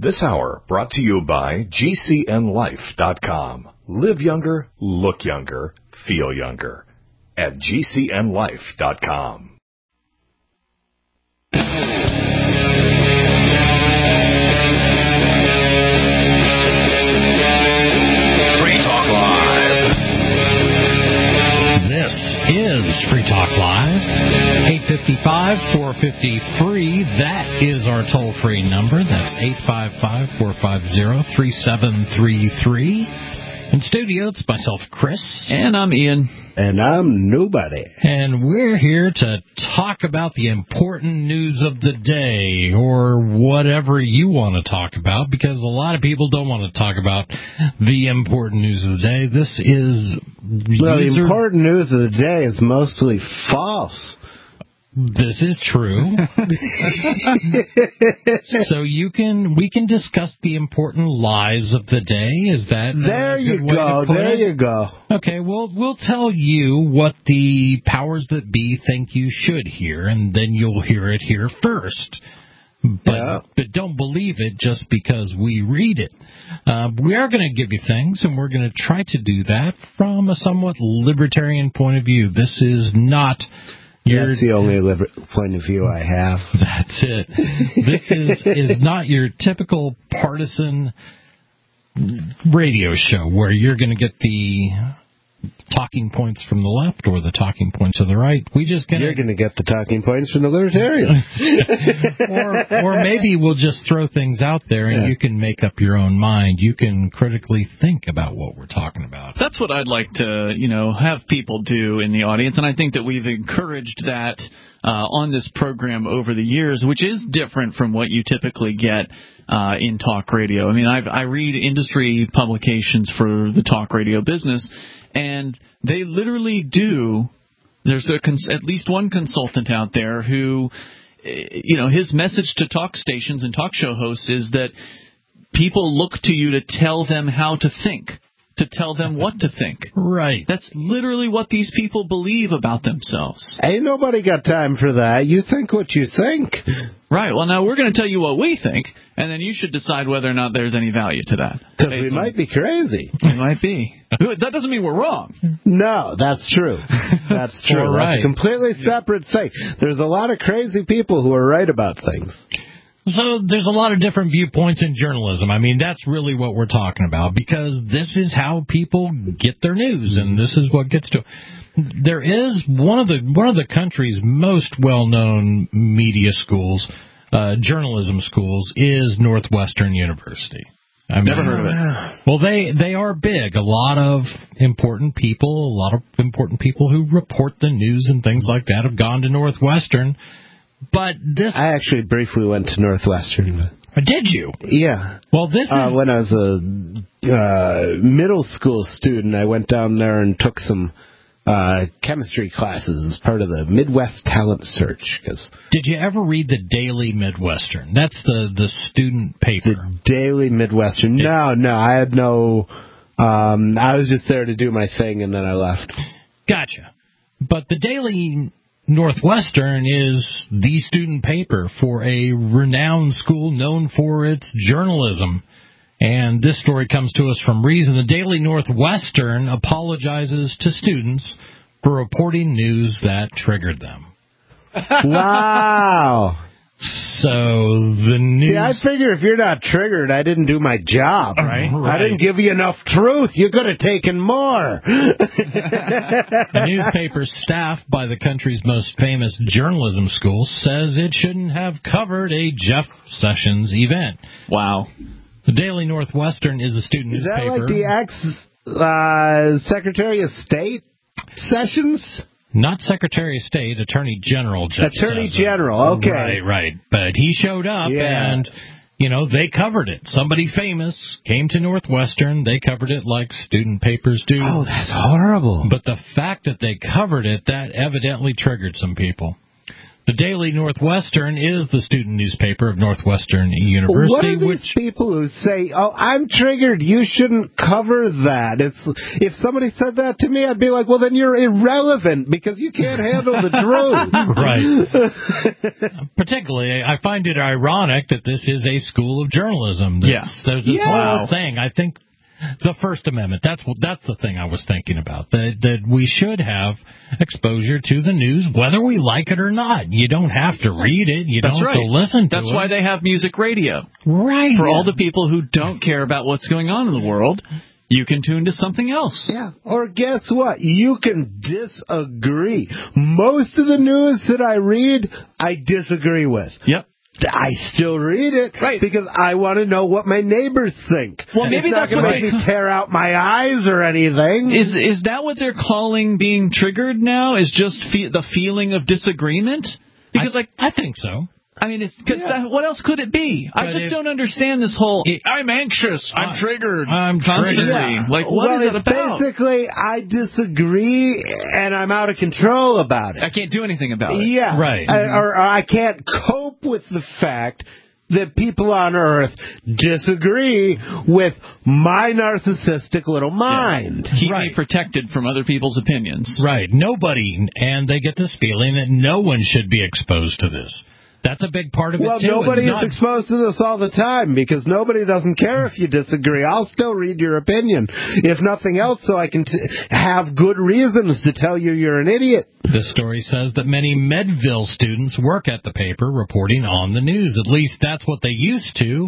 This hour brought to you by GCNLife.com. Live younger, look younger, feel younger at GCNLife.com. Free Talk Live. This is Free Talk Live. 855-450-FREE. That is our toll-free number. That's 855-450-3733. In studio, it's myself, Chris. And I'm Ian. And I'm nobody. And we're here to talk about the important news of the day, or whatever you want to talk about, because a lot of people don't want to talk about the important news of the day. This is... Well, the important news of the day is mostly false. This is true. So we can discuss the important lies of the day. Is that there you go? There you go. Okay, well, we'll tell you what the powers that be think you should hear, and then you'll hear it here first. But don't believe it just because we read it. We are going to give you things, and we're going to try to do that from a somewhat libertarian point of view. This is not... That's the only point of view I have. That's it. This is not your typical partisan radio show where you're going to get the talking points from the left or the talking points to the right. You're going to get the talking points from the libertarian. or maybe we'll just throw things out there and you can make up your own mind. You can critically think about what we're talking about. That's what I'd like to, have people do in the audience, and I think that we've encouraged that on this program over the years, which is different from what you typically get in talk radio. I mean, I read industry publications for the talk radio business, and they literally do. There's at least one consultant out there who, his message to talk stations and talk show hosts is that people look to you to tell them how to think, to tell them what to think. Right. That's literally what these people believe about themselves. Ain't nobody got time for that. You think what you think. Right. Well, now we're going to tell you what we think, and then you should decide whether or not there's any value to that. Because we might be crazy. We might be. That doesn't mean we're wrong. No, that's true. That's true. Right. That's a completely separate thing. There's a lot of crazy people who are right about things. So there's a lot of different viewpoints in journalism. I mean, that's really what we're talking about, because this is how people get their news, and this is what gets to. There is one of the country's most well-known media schools, journalism schools, is Northwestern University. I mean, never heard of it. Well, they are big. A lot of important people who report the news and things like that have gone to Northwestern. But I actually briefly went to Northwestern. Did you? Yeah. Well, this is... when I was a middle school student, I went down there and took some chemistry classes as part of the Midwest Talent Search. Did you ever read the Daily Midwestern? That's the student paper. The Daily Midwestern. No, I had no... I was just there to do my thing, and then I left. Gotcha. But the Daily Northwestern is the student paper for a renowned school known for its journalism. And this story comes to us from Reason. The Daily Northwestern apologizes to students for reporting news that triggered them. Wow. So the news... See, I figure if you're not triggered, I didn't do my job. Right. I didn't give you enough truth. You could have taken more. The newspaper, staffed by the country's most famous journalism school, says it shouldn't have covered a Jeff Sessions event. Wow. The Daily Northwestern is a student newspaper. Is that like the ex-Secretary of State Sessions? Not Secretary of State, Attorney General Jeff Attorney Sessions. General, okay. Right. But he showed up, and, they covered it. Somebody famous came to Northwestern. They covered it like student papers do. Oh, that's horrible. But the fact that they covered it, that evidently triggered some people. The Daily Northwestern is the student newspaper of Northwestern University. What are these people who say, "Oh, I'm triggered, you shouldn't cover that"? If somebody said that to me, I'd be like, "Well, then you're irrelevant because you can't handle the truth." Right. Particularly, I find it ironic that this is a school of journalism. There's this whole thing. I think the First Amendment, that's the thing I was thinking about, that we should have exposure to the news, whether we like it or not. You don't have to read it. You don't have to listen to it. That's why they have music radio. Right. For all the people who don't care about what's going on in the world, you can tune to something else. Yeah. Or guess what? You can disagree. Most of the news that I read, I disagree with. Yep. I still read it because I want to know what my neighbors think. Well, maybe it's not going to make me tear out my eyes or anything. Is that what they're calling being triggered now? Is just the feeling of disagreement? Because I think so. I mean, what else could it be? I just don't understand this whole, I'm anxious, I'm triggered, I'm constantly. triggered. Like, what is it about? Basically, I disagree, and I'm out of control about it. I can't do anything about it. Yeah. Right. Or I can't cope with the fact that people on Earth disagree with my narcissistic little mind. Keep me protected from other people's opinions. Right. Nobody, and they get this feeling that no one should be exposed to this. That's a big part of it, too. Well, nobody is exposed to this all the time because nobody doesn't care if you disagree. I'll still read your opinion, if nothing else, so I can have good reasons to tell you you're an idiot. This story says that many Medville students work at the paper reporting on the news. At least that's what they used to.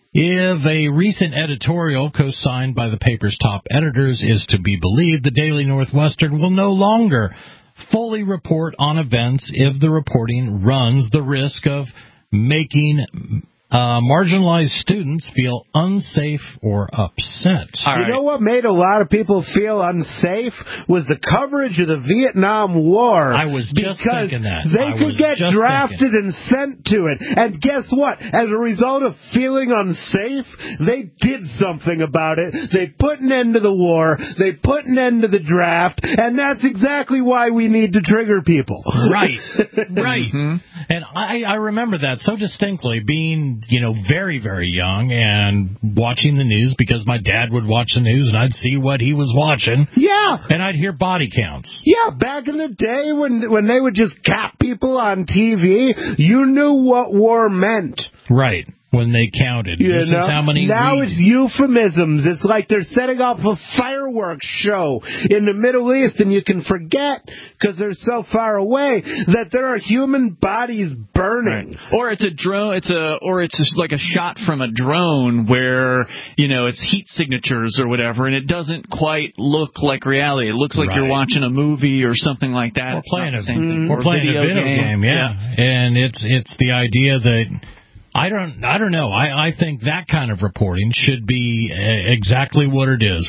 If a recent editorial co-signed by the paper's top editors is to be believed, the Daily Northwestern will no longer fully report on events if the reporting runs the risk of making marginalized students feel unsafe or upset. You know what made a lot of people feel unsafe was the coverage of the Vietnam War. I was just thinking that. They could get drafted and sent to it. And guess what? As a result of feeling unsafe, they did something about it. They put an end to the war. They put an end to the draft. And that's exactly why we need to trigger people. Right. Right. Mm-hmm. And I remember that so distinctly, being very, very young and watching the news because my dad would watch the news and I'd see what he was watching. Yeah. And I'd hear body counts. Yeah, back in the day when they would just cap people on TV, you knew what war meant. Right. When they counted. This is how many now it's euphemisms. It's like they're setting off a fireworks show in the Middle East, and you can forget, because they're so far away, that there are human bodies burning. Right. Or it's a drone. It's like a shot from a drone where it's heat signatures or whatever, and it doesn't quite look like reality. It looks like you're watching a movie or something like that. Or playing a video game. Yeah. And it's the idea that. I don't know. I think that kind of reporting should be exactly what it is.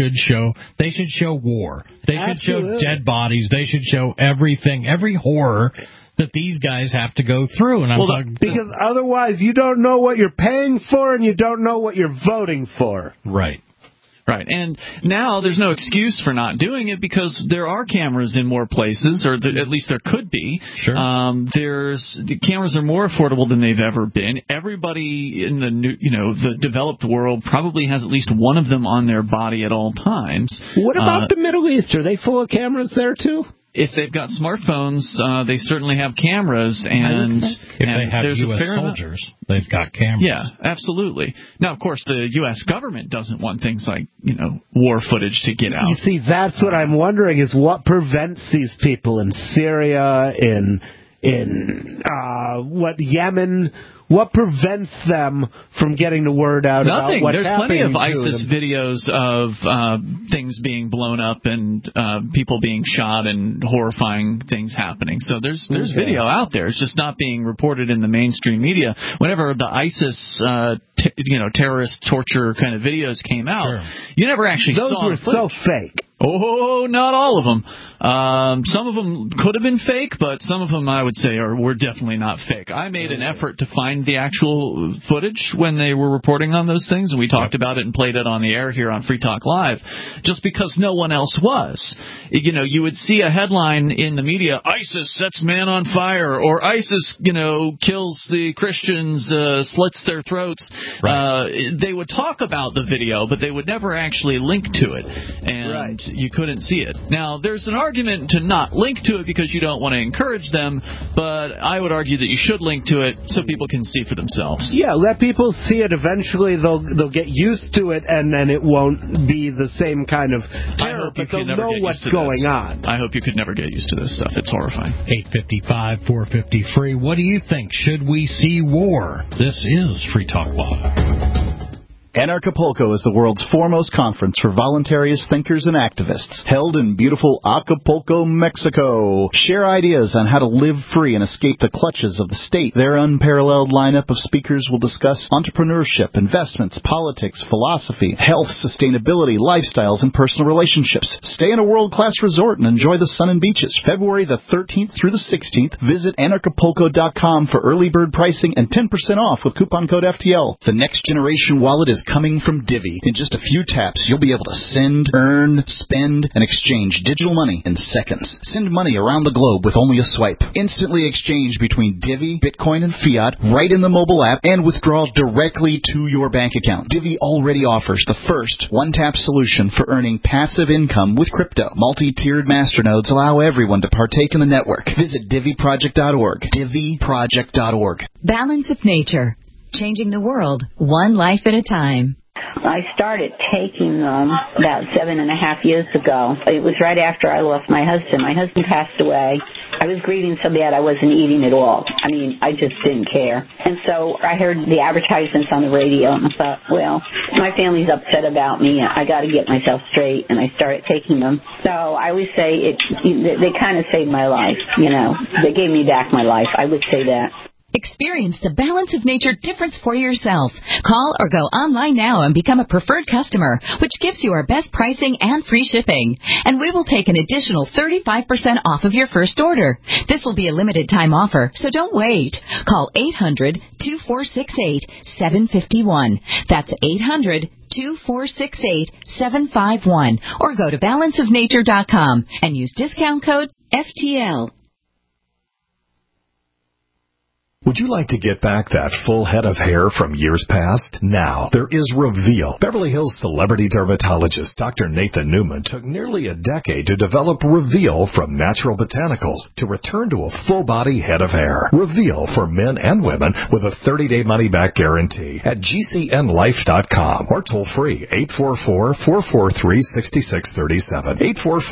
They should show war. They should show dead bodies. They should show everything, every horror that these guys have to go through. And because otherwise you don't know what you're paying for and you don't know what you're voting for. Right. Right, and now there's no excuse for not doing it because there are cameras in more places, or at least there could be. Sure. The cameras are more affordable than they've ever been. Everybody in the developed world probably has at least one of them on their body at all times. What about the Middle East? Are they full of cameras there too? If they've got smartphones, they certainly have cameras, and if they have U.S. soldiers, they've got cameras. Yeah, absolutely. Now, of course, the U.S. government doesn't want things like war footage to get out. You see, that's what I'm wondering is what prevents these people in Syria, in Yemen. What prevents them from getting the word out about what's There's happening? There's plenty of ISIS videos of things being blown up and people being shot and horrifying things happening. So there's video out there. It's just not being reported in the mainstream media. Whenever the ISIS terrorist torture kind of videos came out, you never actually saw those were so fake. Oh, not all of them. Some of them could have been fake, but some of them I would say were definitely not fake. I made an effort to find the actual footage when they were reporting on those things, and we talked about it and played it on the air here on Free Talk Live, just because no one else was. You know, you would see a headline in the media, ISIS sets man on fire, or ISIS, kills the Christians, slits their throats. Right. They would talk about the video, but they would never actually link to it. And you couldn't see it. Now, there's an argument to not link to it because you don't want to encourage them, but I would argue that you should link to it so people can see for themselves. Yeah, let people see it. Eventually, they'll get used to it, and then it won't be the same kind of terror, but they'll know what's going on. I hope you could never get used to this stuff. It's horrifying. 855-450-FREE. What do you think? Should we see war? This is Free Talk Live. Anarchapulco is the world's foremost conference for voluntarists, thinkers, and activists, held in beautiful Acapulco, Mexico. Share ideas on how to live free and escape the clutches of the state. Their unparalleled lineup of speakers will discuss entrepreneurship, investments, politics, philosophy, health, sustainability, lifestyles, and personal relationships. Stay in a world-class resort and enjoy the sun and beaches. February the 13th through the 16th, visit Anarchapulco.com for early bird pricing and 10% off with coupon code FTL. The next generation wallet is coming from Divvy. In just a few taps, you'll be able to send, earn, spend, and exchange digital money in seconds. Send money around the globe with only a swipe. Instantly exchange between Divvy, Bitcoin, and fiat right in the mobile app and withdraw directly to your bank account. Divvy already offers the first one-tap solution for earning passive income with crypto. Multi-tiered masternodes allow everyone to partake in the network. Visit DivvyProject.org. DivvyProject.org. Balance of nature. Changing the world, one life at a time. I started taking them about 7.5 years ago. It was right after I lost my husband. My husband passed away. I was grieving so bad I wasn't eating at all. I mean, I just didn't care. And so I heard the advertisements on the radio, and I thought, well, my family's upset about me. I got to get myself straight, and I started taking them. So I always say they kind of saved my life, They gave me back my life. I would say that. Experience the Balance of Nature difference for yourself. Call or go online now and become a preferred customer, which gives you our best pricing and free shipping. And we will take an additional 35% off of your first order. This will be a limited time offer, so don't wait. Call 800-2468-751. That's 800-2468-751. Or go to balanceofnature.com and use discount code FTL. Would you like to get back that full head of hair from years past? Now, there is Reveal. Beverly Hills celebrity dermatologist Dr. Nathan Newman took nearly a decade to develop Reveal from natural botanicals to return to a full-body head of hair. Reveal for men and women with a 30-day money-back guarantee at GCNlife.com or toll-free 844-443-6637.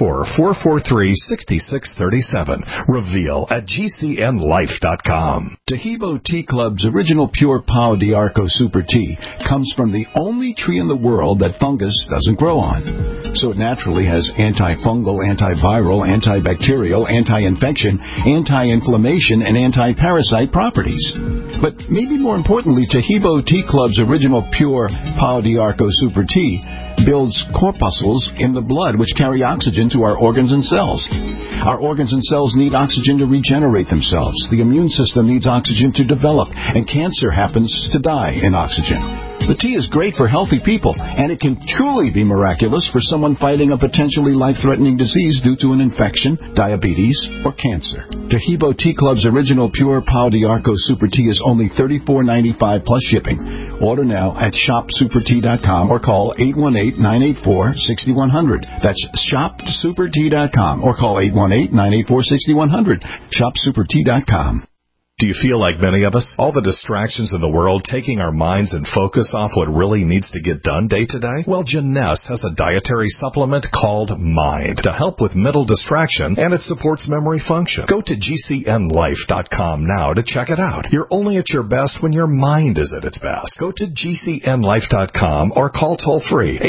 844-443-6637. Reveal at GCNlife.com. Tahibo Tea Club's original pure Pau d'Arco Super Tea comes from the only tree in the world that fungus doesn't grow on. So it naturally has antifungal, antiviral, antibacterial, anti-infection, anti-inflammation, and anti-parasite properties. But maybe more importantly, Tahibo Tea Club's original pure Pau d'Arco Super Tea builds corpuscles in the blood which carry oxygen to our organs and cells. Our organs and cells need oxygen to regenerate themselves. The immune system needs oxygen to develop, and cancer happens to die in oxygen. The tea is great for healthy people, and it can truly be miraculous for someone fighting a potentially life-threatening disease due to an infection, diabetes, or cancer. Tahibo Tea Club's original pure Pau d'Arco Super Tea is only $34.95 plus shipping. Order now at shopsupertea.com or call 818-984-6100. That's shopsupertea.com or call 818-984-6100. Shopsupertea.com. Do you feel like many of us? All the distractions in the world taking our minds and focus off what really needs to get done day to day? Well, Jeunesse has a dietary supplement called Mind to help with mental distraction, and it supports memory function. Go to GCNlife.com now to check it out. You're only at your best when your mind is at its best. Go to GCNlife.com or call toll-free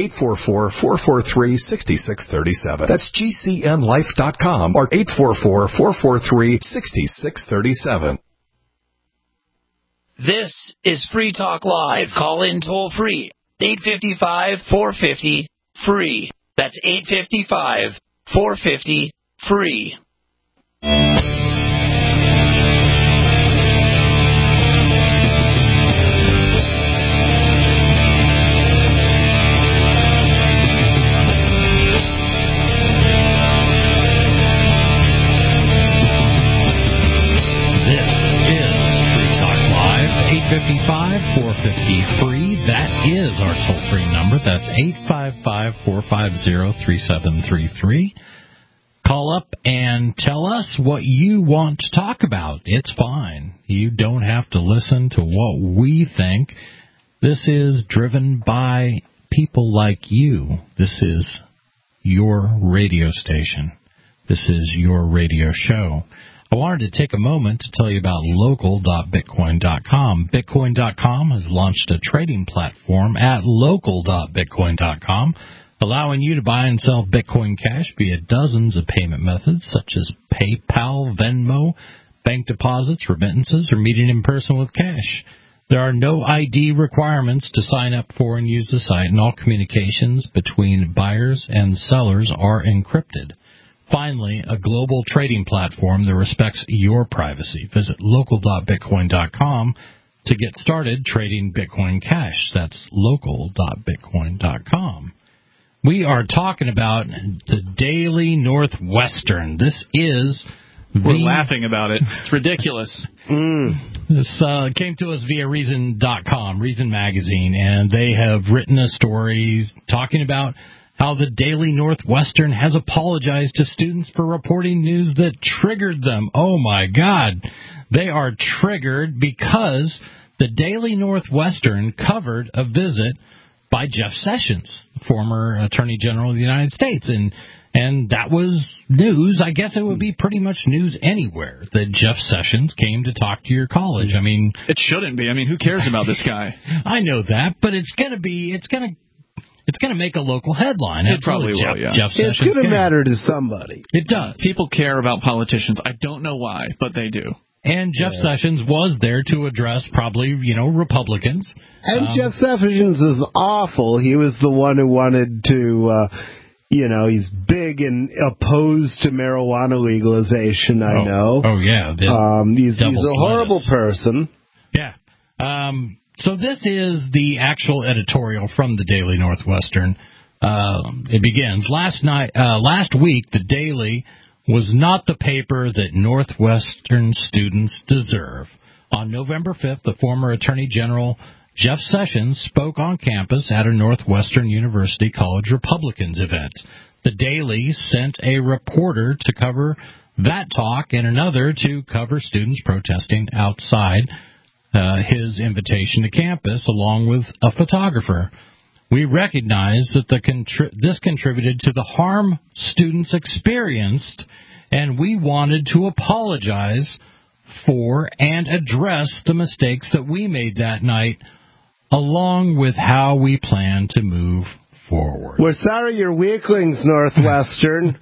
844-443-6637. That's GCNlife.com or 844-443-6637. This is Free Talk Live. Call in toll free. 855-450-FREE. That's 855-450-FREE. This is Free Talk Live, 855-450-FREE. That is our toll-free number. That's 855-450-3733. Call up and tell us what you want to talk about. It's fine. You don't have to listen to what we think. This is driven by people like you. This is your radio station. This is your radio show. I wanted to take a moment to tell you about local.bitcoin.com. Bitcoin.com has launched a trading platform at local.bitcoin.com, allowing you to buy and sell Bitcoin Cash via dozens of payment methods such as PayPal, Venmo, bank deposits, remittances, or meeting in person with cash. There are no ID requirements to sign up for and use the site, and all communications between buyers and sellers are encrypted. Finally, a global trading platform that respects your privacy. Visit local.bitcoin.com to get started trading Bitcoin Cash. That's local.bitcoin.com. We are talking about the Daily Northwestern. This is We're laughing about it. It's ridiculous. This came to us via Reason.com, Reason Magazine, and they have written a story talking about how the Daily Northwestern has apologized to students for reporting news that triggered them. Oh, my God. They are triggered because the Daily Northwestern covered a visit by Jeff Sessions, former Attorney General of the United States. And that was news. I guess it would be pretty much news anywhere that Jeff Sessions came to talk to your college. I mean, it shouldn't be. I mean, who cares about this guy? I know that, but it's going to make a local headline. It probably will, yeah. Jeff Sessions. It's going to matter to somebody. It does. People care about politicians. I don't know why, but they do. And Jeff Sessions was there to address probably, Republicans. And Jeff Sessions is awful. He was the one who wanted to, he's big and opposed to marijuana legalization, I know. Oh, yeah. He's a horrible person. Yeah. So this is the actual editorial from the Daily Northwestern. It begins, last week, the Daily was not the paper that Northwestern students deserve. On November 5th, the former Attorney General Jeff Sessions spoke on campus at a Northwestern University College Republicans event. The Daily sent a reporter to cover that talk and another to cover students protesting outside his invitation to campus, along with a photographer. We recognize that this contributed to the harm students experienced, and we wanted to apologize for and address the mistakes that we made that night, along with how we plan to move forward. We're sorry you're weaklings, Northwestern.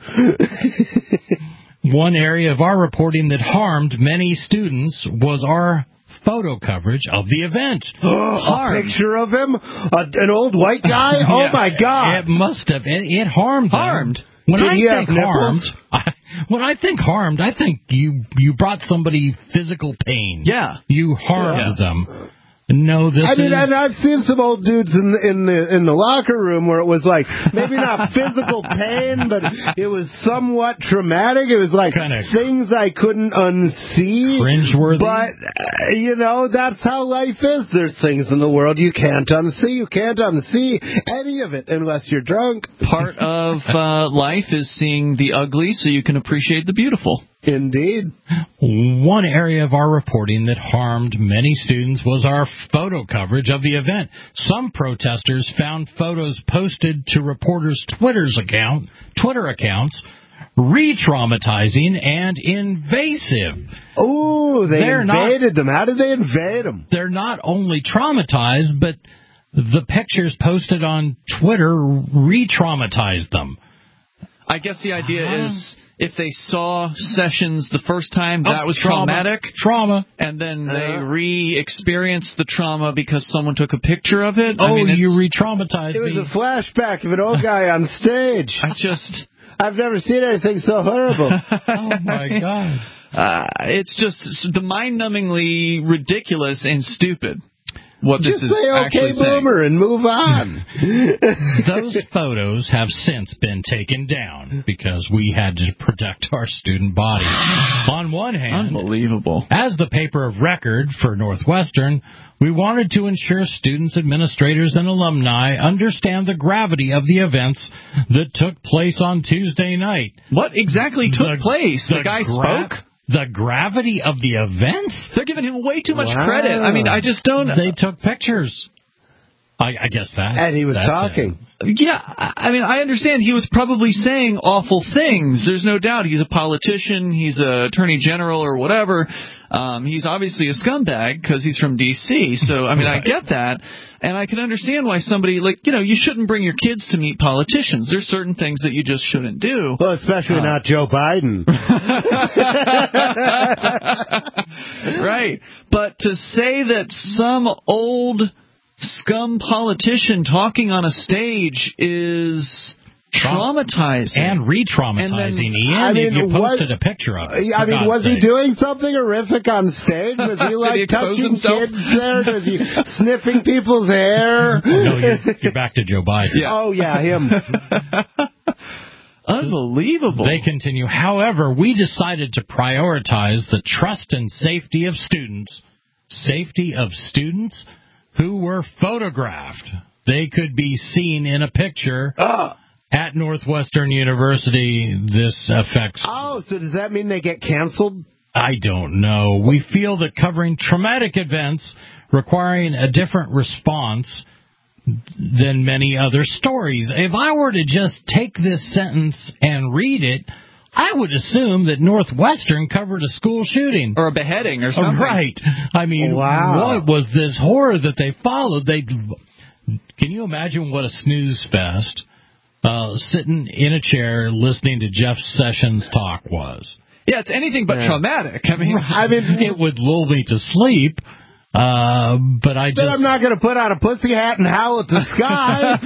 One area of our reporting that harmed many students was our photo coverage of the event. A picture of him? An old white guy? Yeah. Oh, my God. It must have. It harmed them. When I think harmed, I think you brought somebody physical pain. Yeah. You harmed them. No, and I've seen some old dudes in the locker room where it was like maybe not physical pain, but it was somewhat traumatic. It was like things I couldn't unsee, cringeworthy. But that's how life is. There's things in the world you can't unsee. You can't unsee any of it unless you're drunk. Part of life is seeing the ugly so you can appreciate the beautiful. Indeed. One area of our reporting that harmed many students was our photo coverage of the event. Some protesters found photos posted to reporters' Twitter accounts re-traumatizing and invasive. Oh, they invaded them. How did they invade them? They're not only traumatized, but the pictures posted on Twitter re-traumatized them. I guess the idea is if they saw Sessions the first time, that was traumatic. Trauma. And then they re-experienced the trauma because someone took a picture of it. Oh, you re-traumatized me. It was a flashback of an old guy on stage. I've never seen anything so horrible. Oh, my God. It's just the mind-numbingly ridiculous and stupid. What Just this is say actually okay, boomer, and move on. Those photos have since been taken down because we had to protect our student body. On one hand, unbelievable. As the paper of record for Northwestern, we wanted to ensure students, administrators, and alumni understand the gravity of the events that took place on Tuesday night. What exactly took place? The guy spoke? The gravity of the events? They're giving him way too much credit. I mean, I just don't... They took pictures. I guess that. And he was talking. Yeah, I mean, I understand he was probably saying awful things. There's no doubt. He's a politician. He's an attorney general or whatever. He's obviously a scumbag because he's from D.C. So, I mean, I get that. And I can understand why somebody, you shouldn't bring your kids to meet politicians. There's certain things that you just shouldn't do. Well, especially not Joe Biden. Right. But to say that some old scum politician talking on a stage is traumatizing and re-traumatizing. Ian, you posted a picture of it. I mean, was he doing something horrific on stage? Was he touching kids there? Was he sniffing people's hair? No, you're back to Joe Biden. Yeah. Oh yeah, him. Unbelievable. They continue. However, we decided to prioritize the trust and safety of students. Safety of students who were photographed. They could be seen in a picture at Northwestern University. This affects... Oh, so does that mean they get canceled? I don't know. We feel that covering traumatic events requiring a different response than many other stories. If I were to just take this sentence and read it, I would assume that Northwestern covered a school shooting. Or a beheading or something. Right. I mean, wow. What was this horror that they followed? Can you imagine what a snooze fest sitting in a chair listening to Jeff Sessions talk was? Yeah, it's anything but traumatic. I mean, it would lull me to sleep. But I'm not going to put on a pussy hat and howl at the sky.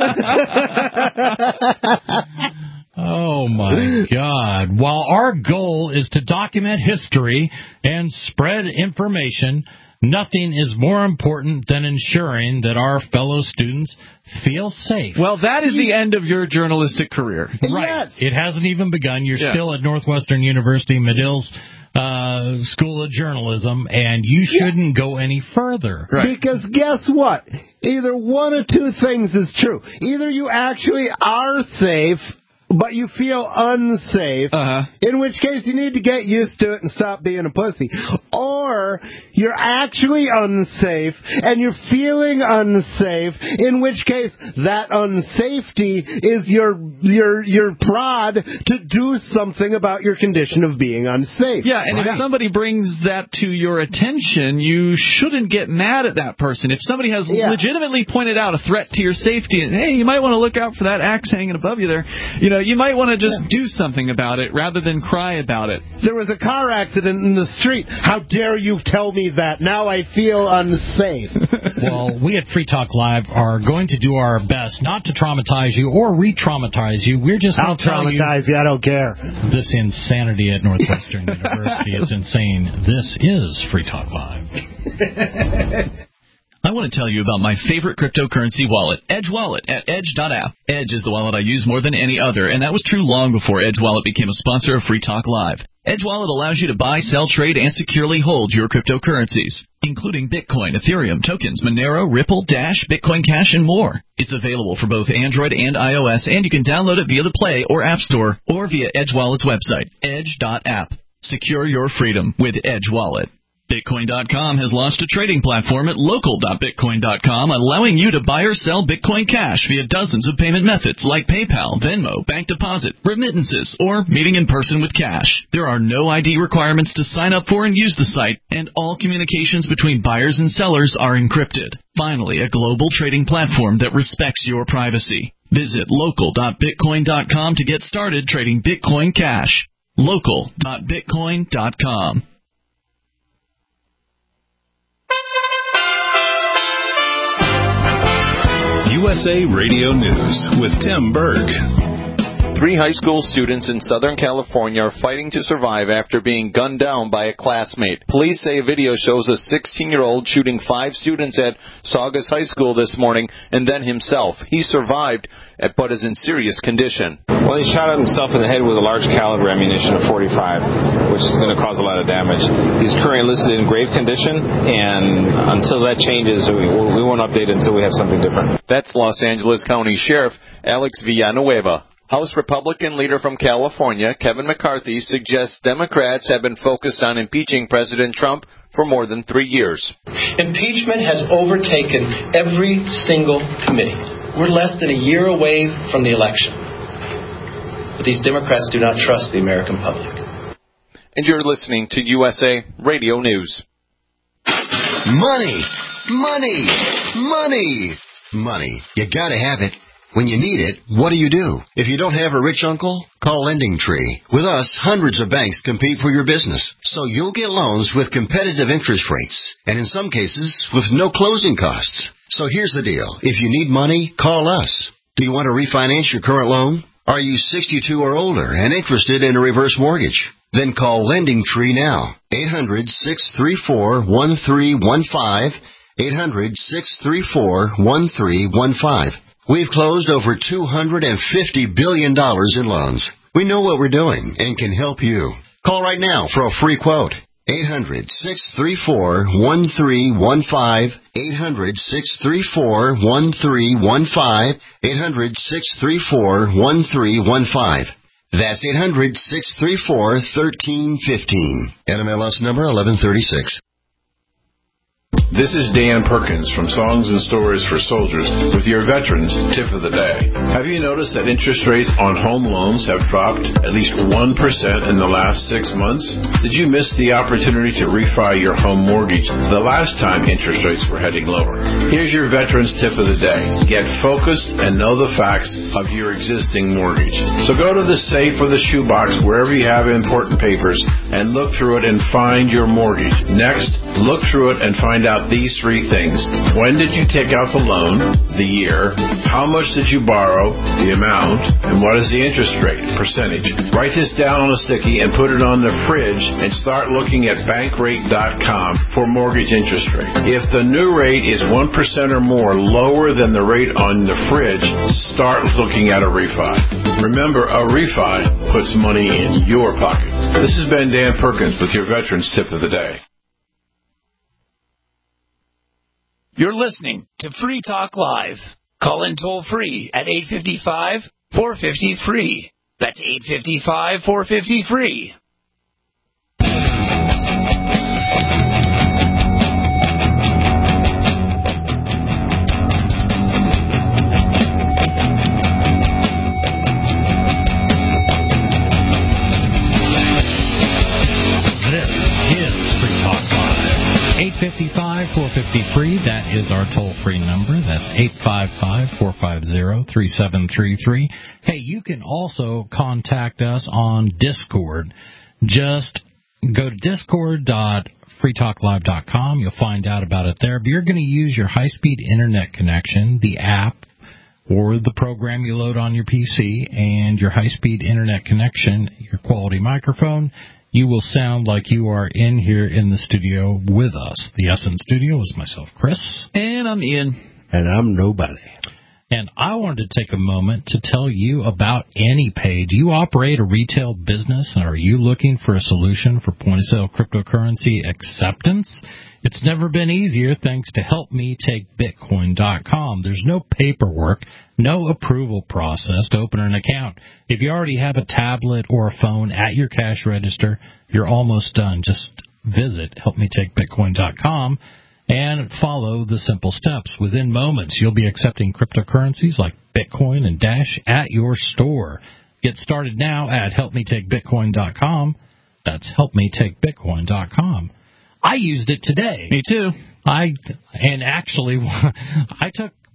Oh, my God. While our goal is to document history and spread information, nothing is more important than ensuring that our fellow students feel safe. Well, that is the end of your journalistic career. Right. Yes. It hasn't even begun. You're still at Northwestern University, Medill's School of Journalism, and you shouldn't go any further. Right. Because guess what? Either one of two things is true. Either you actually are safe, but you feel unsafe, in which case you need to get used to it and stop being a pussy. Or you're actually unsafe and you're feeling unsafe, in which case that unsafety is your prod to do something about your condition of being unsafe. Yeah, and if somebody brings that to your attention, you shouldn't get mad at that person. If somebody has legitimately pointed out a threat to your safety, and hey, you might want to look out for that axe hanging above you there, you might want to just do something about it rather than cry about it. There was a car accident in the street. How dare you tell me that? Now I feel unsafe. Well, we at Free Talk Live are going to do our best not to traumatize you or re-traumatize you. We're just going to traumatize you. I don't care. This insanity at Northwestern University. It's insane. This is Free Talk Live. I want to tell you about my favorite cryptocurrency wallet, Edge Wallet, at edge.app. Edge is the wallet I use more than any other, and that was true long before Edge Wallet became a sponsor of Free Talk Live. Edge Wallet allows you to buy, sell, trade, and securely hold your cryptocurrencies, including Bitcoin, Ethereum, tokens, Monero, Ripple, Dash, Bitcoin Cash, and more. It's available for both Android and iOS, and you can download it via the Play or App Store or via Edge Wallet's website, edge.app. Secure your freedom with Edge Wallet. Bitcoin.com has launched a trading platform at local.bitcoin.com, allowing you to buy or sell Bitcoin Cash via dozens of payment methods like PayPal, Venmo, bank deposit, remittances, or meeting in person with cash. There are no ID requirements to sign up for and use the site, and all communications between buyers and sellers are encrypted. Finally, a global trading platform that respects your privacy. Visit local.bitcoin.com to get started trading Bitcoin Cash. Local.bitcoin.com. USA Radio News with Tim Berg. 3 high school students in Southern California are fighting to survive after being gunned down by a classmate. Police say a video shows a 16-year-old shooting 5 students at Saugus High School this morning and then himself. He survived, but is in serious condition. Well, he shot himself in the head with a large caliber ammunition of .45, which is going to cause a lot of damage. He's currently listed in grave condition, and until that changes, we won't update until we have something different. That's Los Angeles County Sheriff Alex Villanueva. House Republican leader from California, Kevin McCarthy, suggests Democrats have been focused on impeaching President Trump for more than 3 years. Impeachment has overtaken every single committee. We're less than a year away from the election. But these Democrats do not trust the American public. And you're listening to USA Radio News. Money! Money! Money! Money. You gotta have it. When you need it, what do? If you don't have a rich uncle, call LendingTree. With us, hundreds of banks compete for your business, so you'll get loans with competitive interest rates, and in some cases, with no closing costs. So here's the deal. If you need money, call us. Do you want to refinance your current loan? Are you 62 or older and interested in a reverse mortgage? Then call LendingTree now. 800-634-1315. 800-634-1315. We've closed over $250 billion in loans. We know what we're doing and can help you. Call right now for a free quote. 800-634-1315. 800-634-1315. 800-634-1315. That's 800-634-1315. NMLS number 1136. This is Dan Perkins from Songs and Stories for Soldiers with your Veterans Tip of the Day. Have you noticed that interest rates on home loans have dropped at least 1% in the last 6 months? Did you miss the opportunity to refi your home mortgage the last time interest rates were heading lower? Here's your Veterans Tip of the Day. Get focused and know the facts of your existing mortgage. So go to the safe or the shoebox, wherever you have important papers, and look through it and find your mortgage. Next, look through it and find out these 3 things. When did you take out the loan? The year. How much did you borrow? The amount. And what is the interest rate? Percentage. Write this down on a sticky and put it on the fridge and start looking at bankrate.com for mortgage interest rate. If the new rate is 1% or more lower than the rate on the fridge, start looking at a refi. Remember, a refi puts money in your pocket. This has been Dan Perkins with your Veterans Tip of the Day. You're listening to Free Talk Live. Call in toll free at 855-450-FREE. That's 855-450-FREE. This is Free Talk Live. 855-450-FREE. That is our toll-free number. That's 855-450-3733. Hey, you can also contact us on Discord. Just go to discord.freetalklive.com. You'll find out about it there. But you're going to use your high-speed internet connection, the app, or the program you load on your PC, and your high-speed internet connection, your quality microphone. You will sound like you are in here in the studio with us. The SN studio is myself, Chris. And I'm Ian. And I'm nobody. And I wanted to take a moment to tell you about AnyPay. Do you operate a retail business, and are you looking for a solution for point-of-sale cryptocurrency acceptance? It's never been easier thanks to HelpMeTakeBitcoin.com. There's no paperwork, no approval process to open an account. If you already have a tablet or a phone at your cash register, you're almost done. Just visit HelpMeTakeBitcoin.com and follow the simple steps. Within moments, you'll be accepting cryptocurrencies like Bitcoin and Dash at your store. Get started now at HelpMeTakeBitcoin.com. That's HelpMeTakeBitcoin.com. I used it today. Me too. I took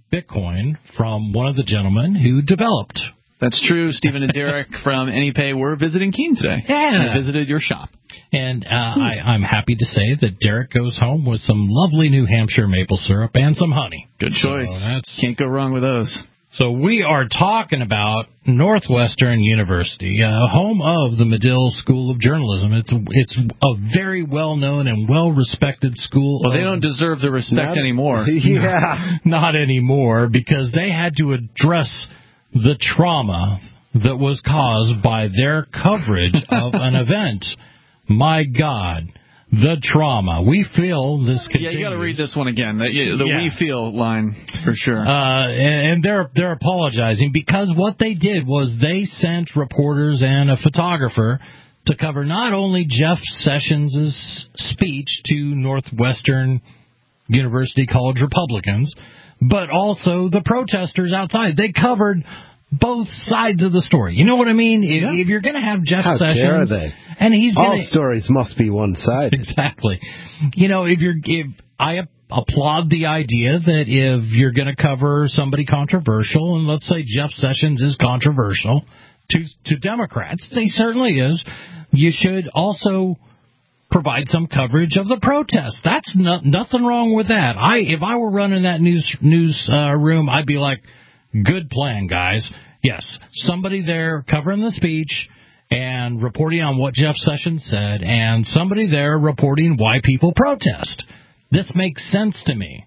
Bitcoin from one of the gentlemen who developed. That's true. Stephen and Derek from AnyPay were visiting Keene today. Yeah. They visited your shop. And I'm happy to say that Derek goes home with some lovely New Hampshire maple syrup and some honey. Good choice. Can't go wrong with those. So we are talking about Northwestern University, home of the Medill School of Journalism. It's a very well-known and well-respected school. Well, they don't deserve the respect anymore. Yeah. Not anymore, because they had to address the trauma that was caused by their coverage of an event. My God, the trauma. We feel this continues. Yeah, you got to read this one again. We feel line, for sure. And they're apologizing because what they did was they sent reporters and a photographer to cover not only Jeff Sessions' speech to Northwestern University College Republicans, but also the protesters outside. They covered both sides of the story. You know what I mean? If you're going to have Jeff Sessions, dare they? And he's all stories must be one-sided. Exactly. You know, if I applaud the idea that if you're going to cover somebody controversial, and let's say Jeff Sessions is controversial to Democrats, they certainly is, you should also provide some coverage of the protest. That's nothing wrong with that. If I were running that news room, I'd be like, good plan, guys. Yes, somebody there covering the speech and reporting on what Jeff Sessions said, and somebody there reporting why people protest. This makes sense to me.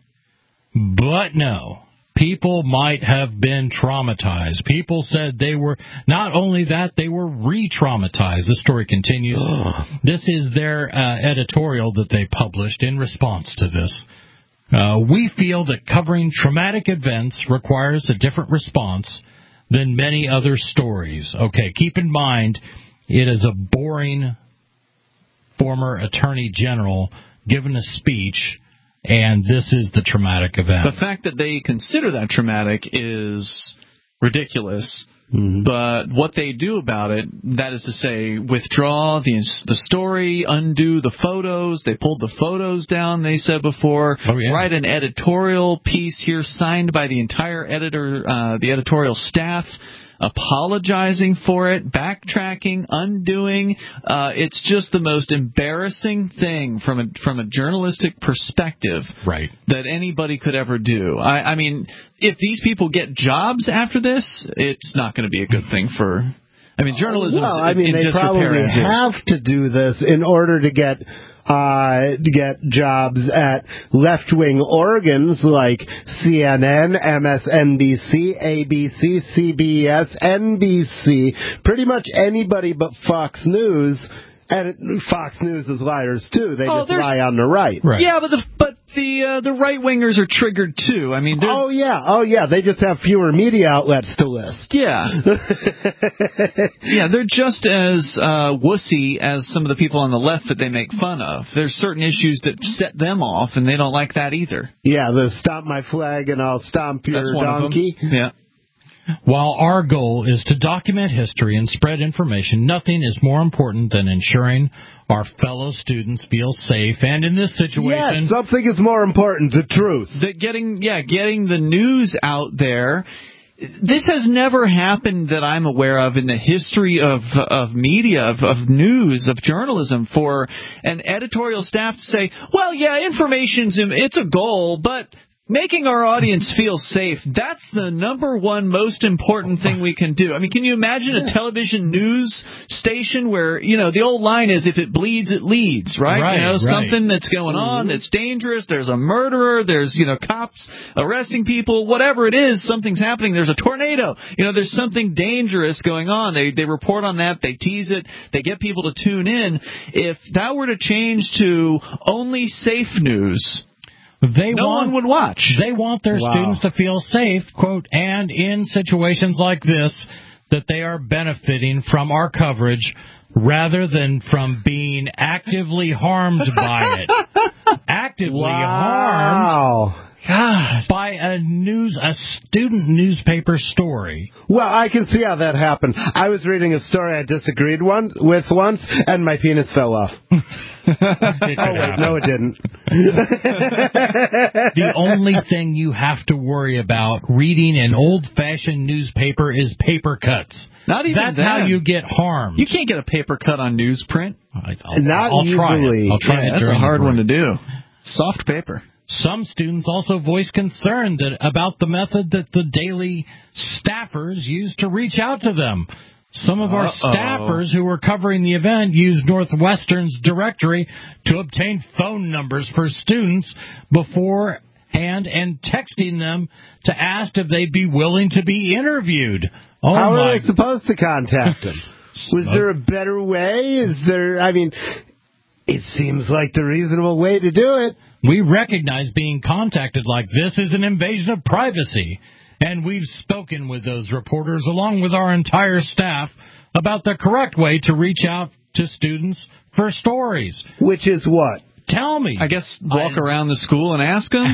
But no, people might have been traumatized. People said they were, not only that, they were re-traumatized. The story continues. This is their editorial that they published in response to this. We feel that covering traumatic events requires a different response than many other stories. Okay, keep in mind, it is a boring former attorney general giving a speech, and this is the traumatic event. The fact that they consider that traumatic is ridiculous. Mm-hmm. But what they do about it, that is to say, withdraw the story, undo the photos. They pulled the photos down, they said before. Write an editorial piece here signed by the entire the editorial staff, apologizing for it, backtracking, undoing. It's just the most embarrassing thing from a journalistic perspective that anybody could ever do. I mean, if these people get jobs after this, it's not going to be a good thing for... I mean, journalism they probably have to do this in order to get jobs at left-wing organs like CNN, MSNBC, ABC, CBS, NBC, pretty much anybody but Fox News. And Fox News is liars too. They just lie on the right. Yeah, but the right wingers are triggered too. I mean, oh yeah. They just have fewer media outlets to list. Yeah, yeah. They're just as wussy as some of the people on the left that they make fun of. There's certain issues that set them off, and they don't like that either. Yeah, the stomp my flag and I'll stomp your donkey. Yeah. While our goal is to document history and spread information, nothing is more important than ensuring our fellow students feel safe. And in this situation... Yes, something is more important, the truth. Getting the news out there. This has never happened that I'm aware of in the history of media, of news, of journalism, for an editorial staff to say, well, yeah, it's a goal, but... making our audience feel safe, that's the number one most important thing we can do. I mean, can you imagine a television news station where, the old line is, if it bleeds, it leads, right? Something that's going on that's dangerous, there's a murderer, there's, cops arresting people, whatever it is, something's happening, there's a tornado, there's something dangerous going on. They report on that, they tease it, they get people to tune in. If that were to change to only safe news... no one would watch. They want their students to feel safe, quote, and in situations like this, that they are benefiting from our coverage rather than from being actively harmed by it. Actively harmed? God. By a student newspaper story. Well, I can see how that happened. I was reading a story I disagreed with once, and my penis fell off. Oh, wait, no, it didn't. The only thing you have to worry about reading an old-fashioned newspaper is paper cuts. Not even That's then. how you get harmed. You can't get a paper cut on newsprint. Not easily. I'll try it. That's a hard one to do. Soft paper. Some students also voiced concern about the method that the Daily staffers used to reach out to them. Some of our staffers who were covering the event used Northwestern's directory to obtain phone numbers for students beforehand and texting them to ask if they'd be willing to be interviewed. How are they supposed to contact them? Was there a better way? It seems like the reasonable way to do it. We recognize being contacted like this is an invasion of privacy, and we've spoken with those reporters along with our entire staff about the correct way to reach out to students for stories. Which is what? Tell me. I guess walk around the school and ask them.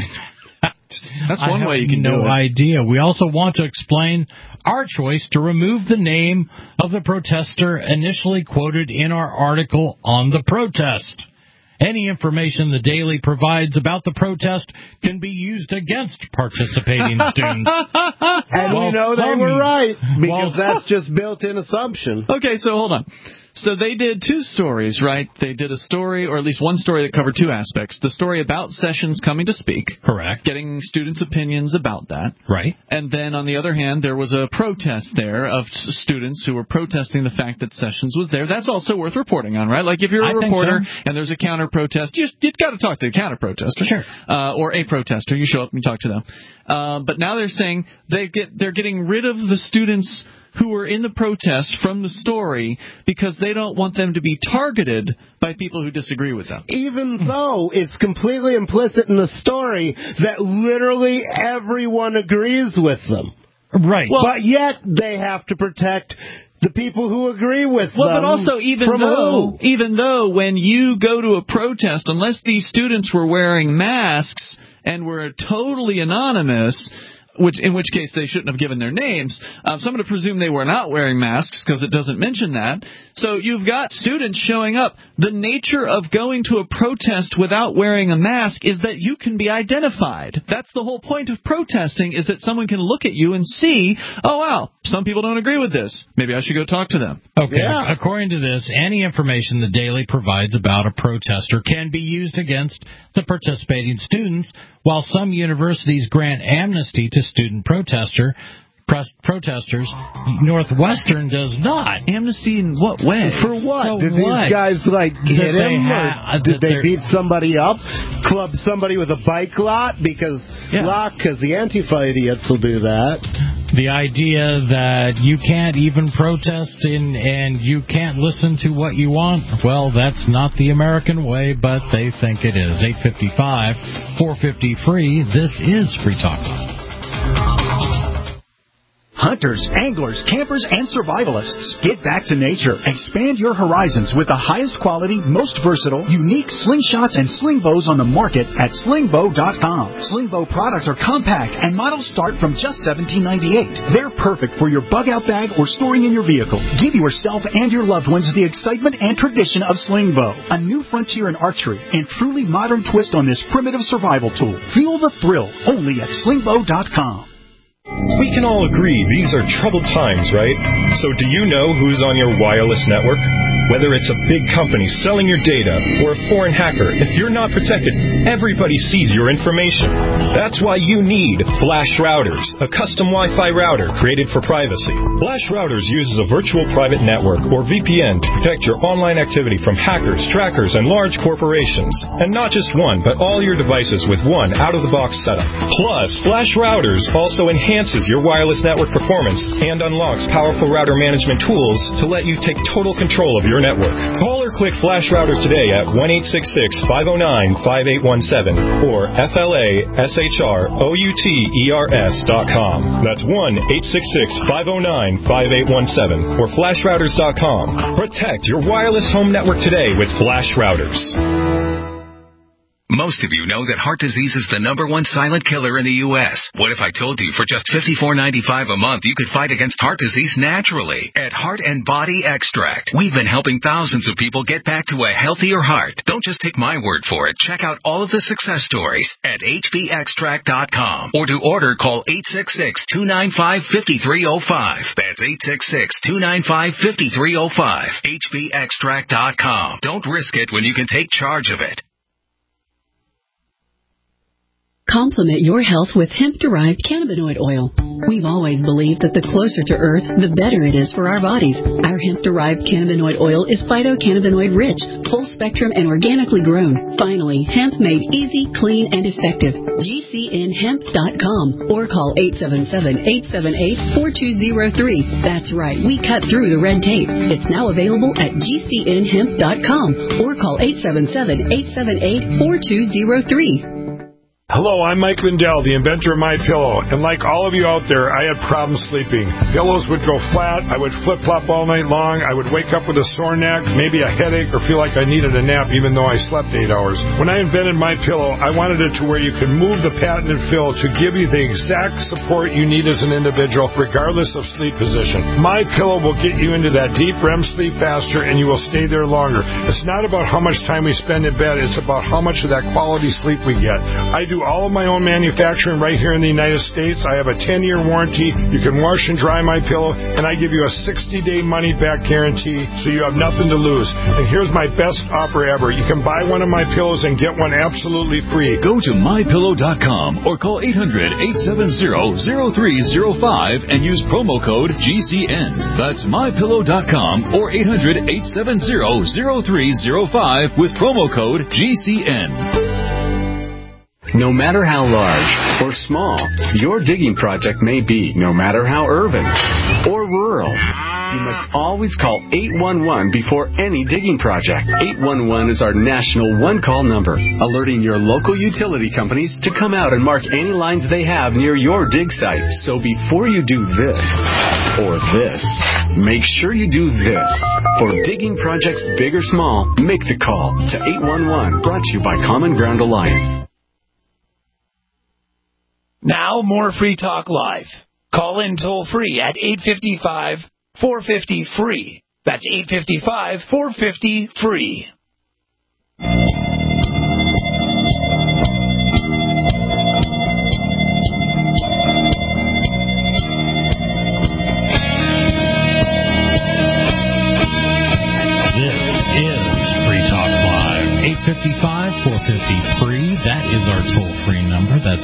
That's one way you can do it. No idea. We also want to explain our choice to remove the name of the protester initially quoted in our article on the protest. Any information the Daily provides about the protest can be used against participating students. And we know they were right, because that's just built-in assumption. Okay, so hold on. So they did two stories, right? They did a story, or at least one story that covered two aspects. The story about Sessions coming to speak. Correct. Getting students' opinions about that. Right. And then, on the other hand, there was a protest there of students who were protesting the fact that Sessions was there. That's also worth reporting on, right? Like, if you're a reporter and there's a counter-protest, you've got to talk to the counter-protester. Sure. Or a protester. You show up and you talk to them. But now they're saying they're getting rid of the students who were in the protest from the story because they don't want them to be targeted by people who disagree with them. Even though it's completely implicit in the story that literally everyone agrees with them. Right. Well, but yet they have to protect the people who agree with them. Well, but also even though when you go to a protest, unless these students were wearing masks and were totally anonymous, in which case they shouldn't have given their names. So I'm going to presume they were not wearing masks because it doesn't mention that. So you've got students showing up. The nature of going to a protest without wearing a mask is that you can be identified. That's the whole point of protesting, is that someone can look at you and see, oh, wow, some people don't agree with this. Maybe I should go talk to them. Okay. Yeah. According to this, any information the Daily provides about a protester can be used against the participating students, while some universities grant amnesty to student protesters, Northwestern does not. Amnesty in what way? For what? So did these guys hit him? Or did they beat somebody up? Club somebody with a bike lot? Because the Antifa idiots will do that. The idea that you can't even protest and you can't listen to what you want, well, that's not the American way, but they think it is. 855, 450 free. This is Free Talk Live. Hunters, anglers, campers, and survivalists. Get back to nature. Expand your horizons with the highest quality, most versatile, unique slingshots and sling bows on the market at slingbow.com. Slingbow products are compact and models start from just $17.98. They're perfect for your bug-out bag or storing in your vehicle. Give yourself and your loved ones the excitement and tradition of Slingbow, a new frontier in archery and truly modern twist on this primitive survival tool. Feel the thrill only at slingbow.com. We can all agree these are troubled times, right? So do you know who's on your wireless network? Whether it's a big company selling your data or a foreign hacker, if you're not protected, everybody sees your information. That's why you need Flash Routers, a custom Wi-Fi router created for privacy. Flash Routers uses a virtual private network, or VPN, to protect your online activity from hackers, trackers, and large corporations. And not just one, but all your devices with one out-of-the-box setup. Plus, Flash Routers also enhances your wireless network performance and unlocks powerful router management tools to let you take total control of your network. Call or click Flash Routers today at 1-866-509-5817 or FLASHROUTERS.com. That's 1-866-509-5817 or FlashRouters.com. Protect your wireless home network today with Flash Routers. Most of you know that heart disease is the #1 silent killer in the U.S. What if I told you for just $54.95 a month you could fight against heart disease naturally at Heart and Body Extract? We've been helping thousands of people get back to a healthier heart. Don't just take my word for it. Check out all of the success stories at hbextract.com, or to order, call 866-295-5305. That's 866-295-5305. hbextract.com. Don't risk it when you can take charge of it. Complement your health with hemp-derived cannabinoid oil. We've always believed that the closer to Earth, the better it is for our bodies. Our hemp-derived cannabinoid oil is phytocannabinoid-rich, full-spectrum, and organically grown. Finally, hemp made easy, clean, and effective. GCNhemp.com or call 877-878-4203. That's right, we cut through the red tape. It's now available at GCNhemp.com or call 877-878-4203. Hello, I'm Mike Lindell, the inventor of MyPillow, and like all of you out there, I had problems sleeping. Pillows would go flat, I would flip-flop all night long, I would wake up with a sore neck, maybe a headache, or feel like I needed a nap even though I slept 8 hours. When I invented MyPillow, I wanted it to where you could move the patented fill to give you the exact support you need as an individual, regardless of sleep position. MyPillow will get you into that deep REM sleep faster, and you will stay there longer. It's not about how much time we spend in bed, it's about how much of that quality sleep we get. I do all of my own manufacturing right here in the United States. I have a 10-year warranty. You can wash and dry my pillow, and I give you a 60-day money-back guarantee, so you have nothing to lose. And here's my best offer ever. You can buy one of my pillows and get one absolutely free. Go to mypillow.com or call 800-870-0305 and use promo code GCN. That's mypillow.com or 800-870-0305 with promo code GCN. No matter how large or small your digging project may be, no matter how urban or rural, you must always call 811 before any digging project. 811 is our national one-call number, alerting your local utility companies to come out and mark any lines they have near your dig site. So before you do this or this, make sure you do this. For digging projects big or small, make the call to 811, brought to you by Common Ground Alliance. Now, more Free Talk Live. Call in toll-free at 855-450-FREE. That's 855-450-FREE. This is Free Talk Live. 855-450-FREE. That is our toll-free number. That's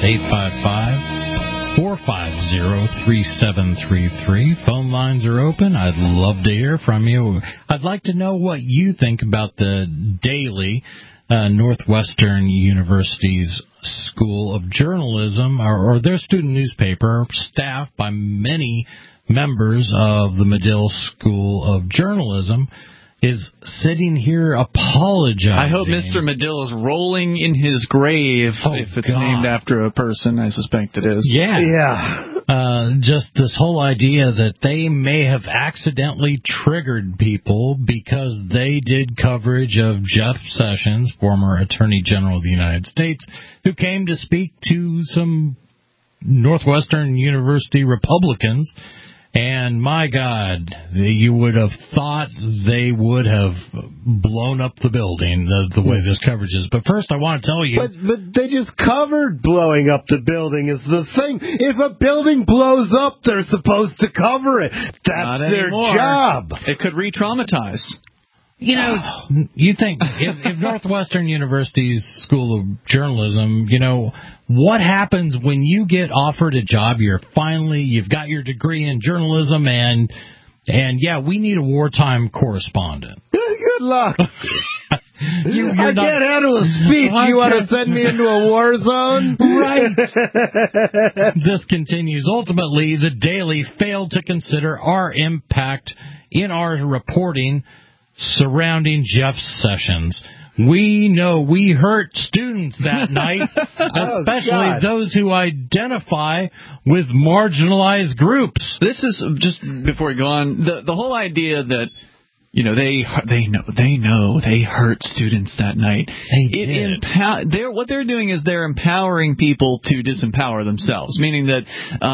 855-450-3733. Phone lines are open. I'd love to hear from you. I'd like to know what you think about the daily Northwestern University's School of Journalism, or their student newspaper, staffed by many members of the Medill School of Journalism, is sitting here apologizing. I hope Mr. Medill is rolling in his grave if it's named after a person. I suspect it is. Yeah. Just this whole idea that they may have accidentally triggered people because they did coverage of Jeff Sessions, former Attorney General of the United States, who came to speak to some Northwestern University Republicans. And my God, you would have thought they would have blown up the building the way this coverage is. But first, I want to tell you. But they just covered blowing up the building is the thing. If a building blows up, they're supposed to cover it. That's their job. It could re-traumatize. You know, you think if Northwestern University's School of Journalism, you know, what happens when you get offered a job, you've got your degree in journalism, and yeah, we need a wartime correspondent. Good luck. I can't handle a speech. You want to send me into a war zone? Right. This continues. Ultimately, the Daily failed to consider our impact in our reporting surrounding Jeff Sessions. We know we hurt students that night, especially those who identify with marginalized groups. This is, just before we go on, the whole idea that they know they hurt students that night. What they're doing is they're empowering people to disempower themselves, meaning that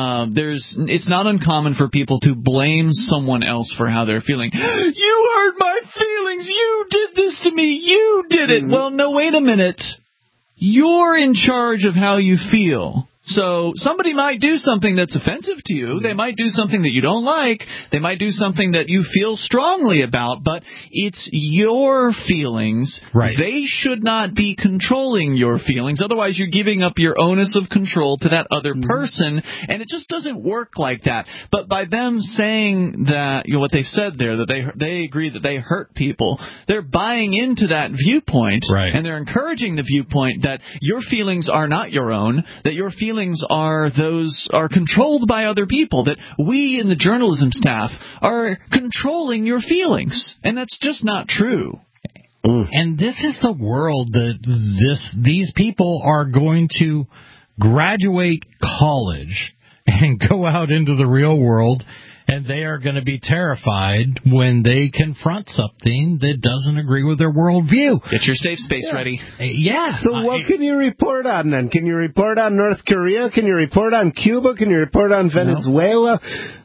it's not uncommon for people to blame someone else for how they're feeling. You hurt my feelings. You did this to me. You did it. Well, no, wait a minute. You're in charge of how you feel. So somebody might do something that's offensive to you. They might do something that you don't like. They might do something that you feel strongly about, but it's your feelings. Right. They should not be controlling your feelings. Otherwise, you're giving up your onus of control to that other person, and it just doesn't work like that. But by them saying that, what they said there, that they agree that they hurt people, they're buying into that viewpoint, right. And they're encouraging the viewpoint that your feelings are not your own, that your feelings are controlled by other people, that we in the journalism staff are controlling your feelings, and that's just not true. And this is the world that these people are going to graduate college and go out into the real world, and they are going to be terrified when they confront something that doesn't agree with their worldview. Get your safe space ready. Yeah. So what can you report on then? Can you report on North Korea? Can you report on Cuba? Can you report on Venezuela?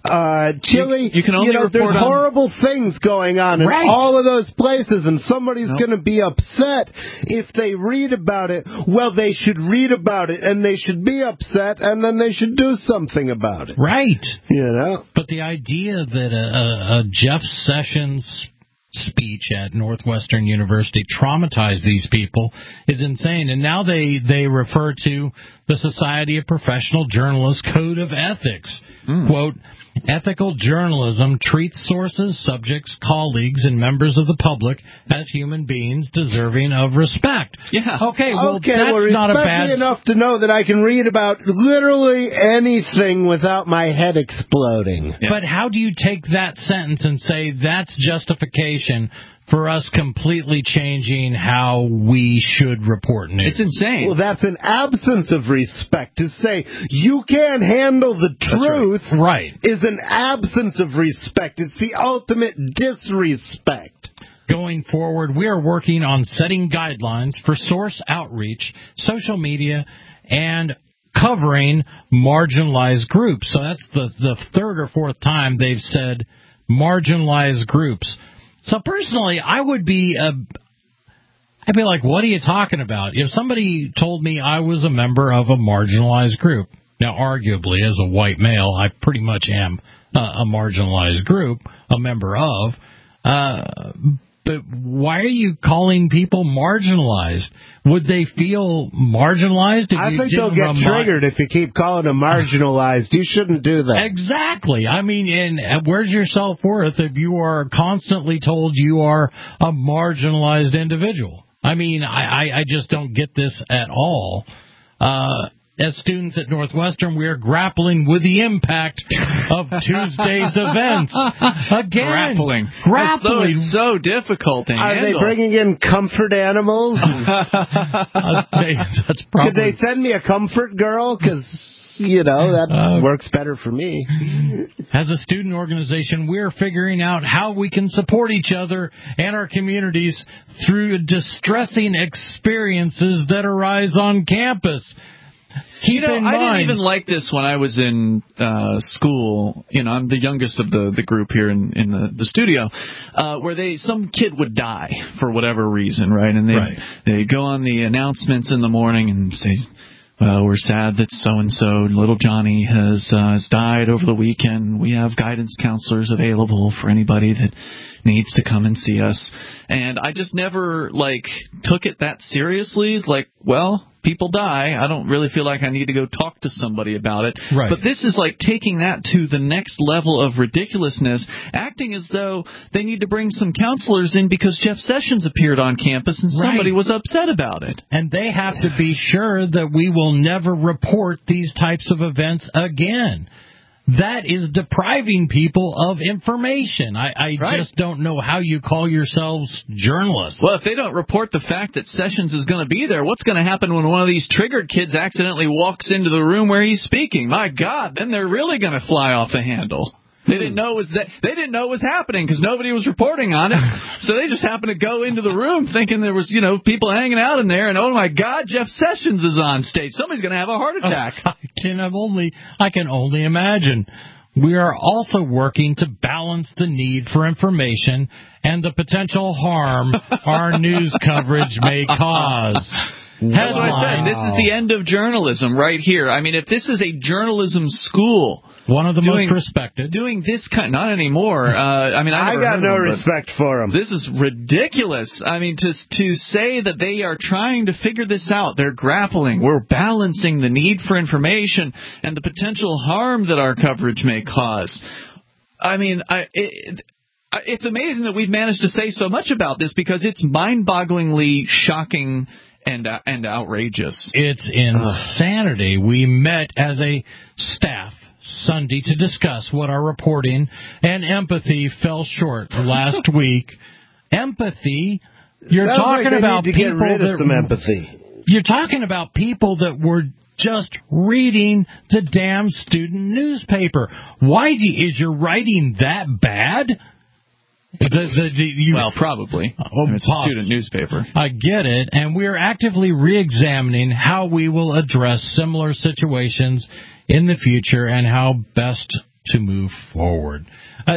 Chile? You can only report there's on horrible things going on in all of those places, and somebody's going to be upset if they read about it. Well, they should read about it, and they should be upset, and then they should do something about it. Right. But the idea that a Jeff Sessions speech at Northwestern University traumatized these people is insane. And now they refer to the Society of Professional Journalists Code of Ethics. Quote, ethical journalism treats sources, subjects, colleagues, and members of the public as human beings deserving of respect. Yeah. Okay, well, that's respect not a bad... me enough to know that I can read about literally anything without my head exploding. Yeah. But how do you take that sentence and say that's justification for us completely changing how we should report news? It's insane. Well, that's an absence of respect. To say you can't handle the truth is an absence of respect. It's the ultimate disrespect. Going forward, we are working on setting guidelines for source outreach, social media, and covering marginalized groups. So that's the third or fourth time they've said marginalized groups. So personally, I'd be like, what are you talking about? If somebody told me I was a member of a marginalized group, now arguably as a white male, I pretty much am a marginalized group, a member of, but why are you calling people marginalized? Would they feel marginalized? If I you think they'll get triggered if you keep calling them marginalized. You shouldn't do that. Exactly. I mean, and where's your self-worth if you are constantly told you are a marginalized individual? I mean, I just don't get this at all. As students at Northwestern, we are grappling with the impact of Tuesday's events. Again, grappling. It's so difficult to handle. Are they bringing in comfort animals? That's probably... Could they send me a comfort girl? Because, that works better for me. As a student organization, we're figuring out how we can support each other and our communities through distressing experiences that arise on campus. Keep in mind, I didn't even like this when I was in school. I'm the youngest of the group here in the studio, where some kid would die for whatever reason, right? And they go on the announcements in the morning and say, well, we're sad that so-and-so, little Johnny, has died over the weekend. We have guidance counselors available for anybody that needs to come and see us. And I just never, took it that seriously. Well, people die. I don't really feel like I need to go talk to somebody about it. Right. But this is like taking that to the next level of ridiculousness, acting as though they need to bring some counselors in because Jeff Sessions appeared on campus and somebody was upset about it. And they have to be sure that we will never report these types of events again. That is depriving people of information. I just don't know how you call yourselves journalists. Well, if they don't report the fact that Sessions is going to be there, what's going to happen when one of these triggered kids accidentally walks into the room where he's speaking? My God, then they're really going to fly off the handle. They didn't know it was happening because nobody was reporting on it. So they just happened to go into the room thinking there was, people hanging out in there, and oh my God, Jeff Sessions is on stage. Somebody's going to have a heart attack. I can only imagine. We are also working to balance the need for information and the potential harm our news coverage may cause. That's what I said. This is the end of journalism right here. I mean, if this is a journalism school, one of the most respected, doing this kind, not anymore. I got no respect for them. This is ridiculous. I mean, to say that they are trying to figure this out, they're grappling. We're balancing the need for information and the potential harm that our coverage may cause. I mean, it's amazing that we've managed to say so much about this because it's mind-bogglingly shocking and outrageous. It's insanity. We met as a staff Sunday to discuss what our reporting and empathy fell short last week. Empathy? You're talking about people get rid of some empathy. You're talking about people that were just reading the damn student newspaper. Why is your writing that bad? Well, probably. It's a student newspaper. I get it, and we're actively re-examining how we will address similar situations in the future and how best to move forward.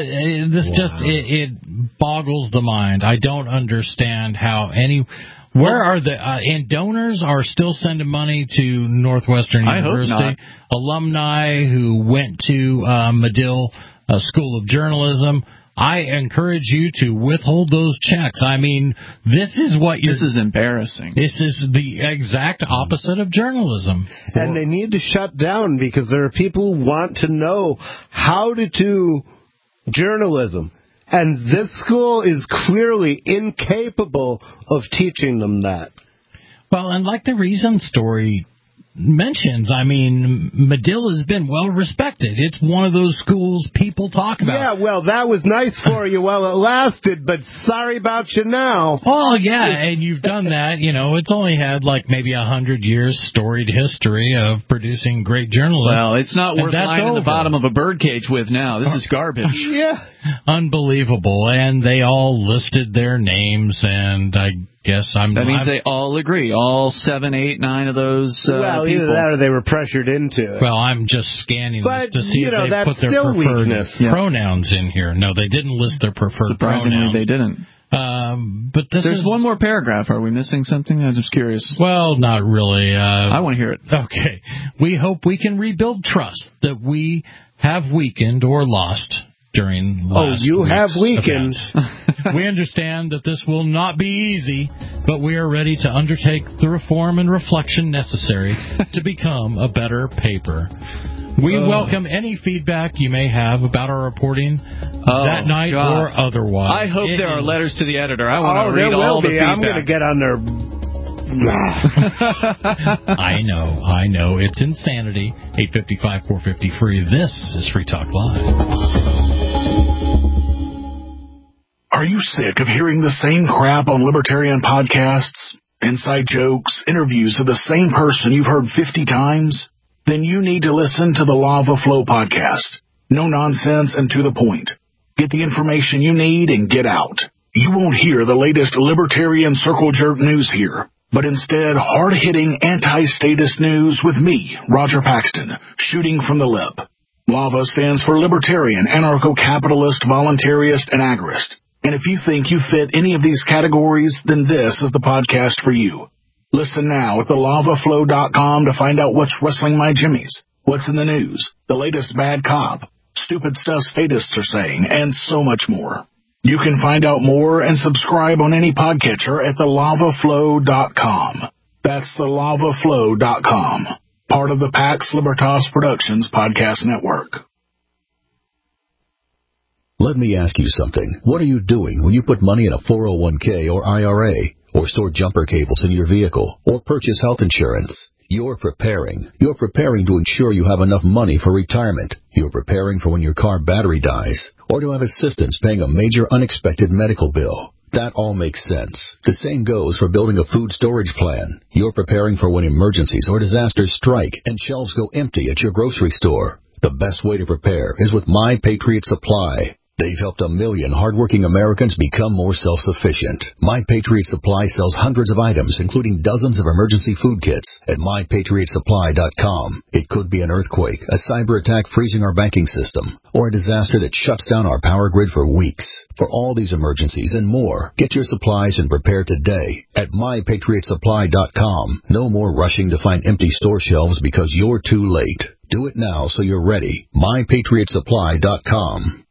It boggles the mind. I don't understand how where are and donors are still sending money to Northwestern University. I hope not. Alumni who went to Medill School of Journalism. I encourage you to withhold those checks. I mean, this is embarrassing. This is the exact opposite of journalism. And they need to shut down because there are people who want to know how to do journalism. And this school is clearly incapable of teaching them that. Well, and like the Reason story mentions, I mean, Medill has been well respected. It's one of those schools people talk about. Yeah, well, that was nice for you while it lasted, but sorry about you now. Oh, yeah, and you've done that. It's only had like maybe 100 years storied history of producing great journalists. Well, it's not worth lying in the bottom of a birdcage with now. This is garbage. Yeah. Unbelievable. And they all listed their names, and I guess that means they all agree. All 7, 8, 9 of those well, people. Either that or they were pressured into it. Well, I'm just scanning this to see if they put their preferred pronouns in here. No, they didn't list their preferred Surprisingly, pronouns. they didn't. But there's one more paragraph. Are we missing something? I'm just curious. Well, not really. I want to hear it. Okay. We hope we can rebuild trust that we have weakened or lost during last week's have weakened. We understand that this will not be easy, but we are ready to undertake the reform and reflection necessary to become a better paper. We welcome any feedback you may have about our reporting that night or otherwise. I hope there are letters to the editor. I want to read there all will the be. feedback. I'm going to get on their... I know. It's insanity. 855-450 free. This is Free Talk Live. Are you sick of hearing the same crap on libertarian podcasts? Inside jokes, interviews of the same person you've heard 50 times? Then you need to listen to the Lava Flow podcast. No nonsense and to the point. Get the information you need and get out. You won't hear the latest libertarian circle jerk news here, but instead hard-hitting anti-status news with me, Roger Paxton, shooting from the lip. LAVA stands for Libertarian, Anarcho-Capitalist, Voluntarist, and Agorist. And if you think you fit any of these categories, then this is the podcast for you. Listen now at thelavaflow.com to find out what's wrestling my jimmies, what's in the news, the latest bad cop, stupid stuff statists are saying, and so much more. You can find out more and subscribe on any podcatcher at thelavaflow.com. That's thelavaflow.com, part of the Pax Libertas Productions podcast network. Let me ask you something. What are you doing when you put money in a 401k or IRA, or store jumper cables in your vehicle, or purchase health insurance? You're preparing. You're preparing to ensure you have enough money for retirement. You're preparing for when your car battery dies, or to have assistance paying a major unexpected medical bill. That all makes sense. The same goes for building a food storage plan. You're preparing for when emergencies or disasters strike and shelves go empty at your grocery store. The best way to prepare is with My Patriot Supply. They've helped 1 million hardworking Americans become more self-sufficient. My Patriot Supply sells hundreds of items, including dozens of emergency food kits at MyPatriotSupply.com. It could be an earthquake, a cyber attack freezing our banking system, or a disaster that shuts down our power grid for weeks. For all these emergencies and more, get your supplies and prepare today at MyPatriotSupply.com. No more rushing to find empty store shelves because you're too late. Do it now so you're ready. MyPatriotSupply.com.